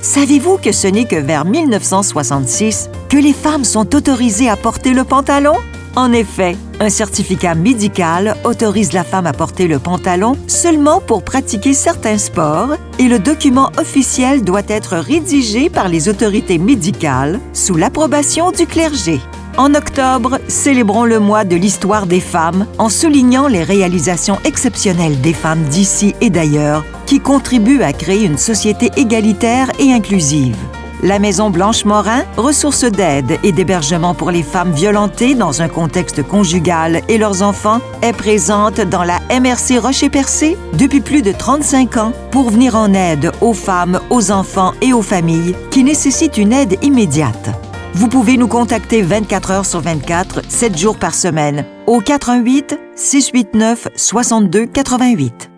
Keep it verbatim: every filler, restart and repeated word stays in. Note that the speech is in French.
Savez-vous que ce n'est que vers mille neuf cent soixante-six que les femmes sont autorisées à porter le pantalon? En effet, un certificat médical autorise la femme à porter le pantalon seulement pour pratiquer certains sports et le document officiel doit être rédigé par les autorités médicales sous l'approbation du clergé. En octobre, célébrons le mois de l'histoire des femmes en soulignant les réalisations exceptionnelles des femmes d'ici et d'ailleurs qui contribuent à créer une société égalitaire et inclusive. La Maison Blanche-Morin, ressource d'aide et d'hébergement pour les femmes violentées dans un contexte conjugal et leurs enfants, est présente dans la M R C Rocher-Percé depuis plus de trente-cinq ans pour venir en aide aux femmes, aux enfants et aux familles qui nécessitent une aide immédiate. Vous pouvez nous contacter vingt-quatre heures sur vingt-quatre, sept jours par semaine, au quatre un huit, six huit neuf, six deux huit huit.